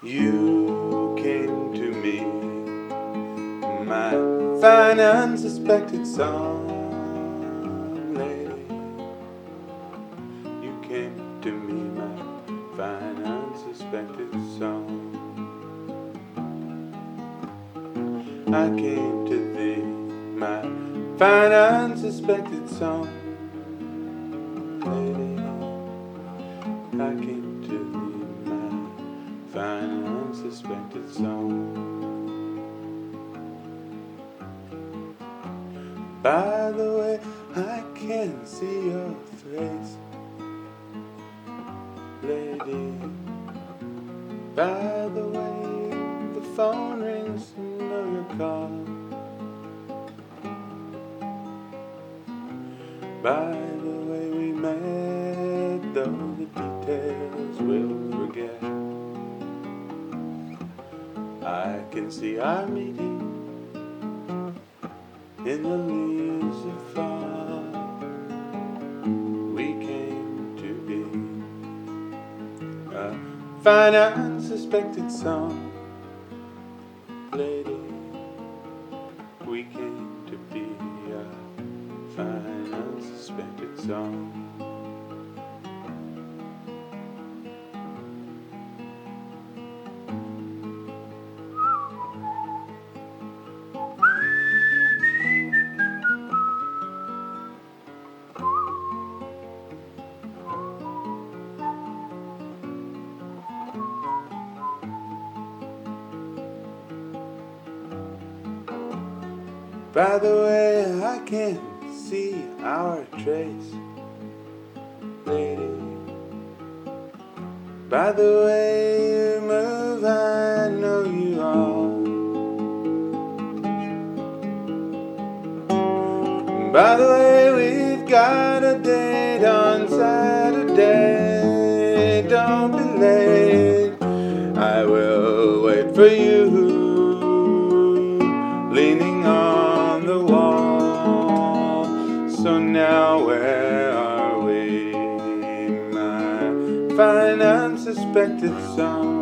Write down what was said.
You came to me, my fine unsuspected song lady. You came to me, my fine unsuspected song. I came to thee, my fine unsuspected song lady. I came to thee, my fine unsuspected song. By the way, I can see your face, lady. By the way, the phone rings, you know you're called. By the way we met, though the details we'll forget, I can see our meeting in the leaves of fall. We came to be a fine unsuspected song lady. We came to be a fine unsuspected song. By the way, I can see our trace, lady. By the way you move, I know you all. By the way, we've got a date on Saturday. Don't be late, I will wait for you, leaning on the wall. So now where are we, my fine unsuspected song?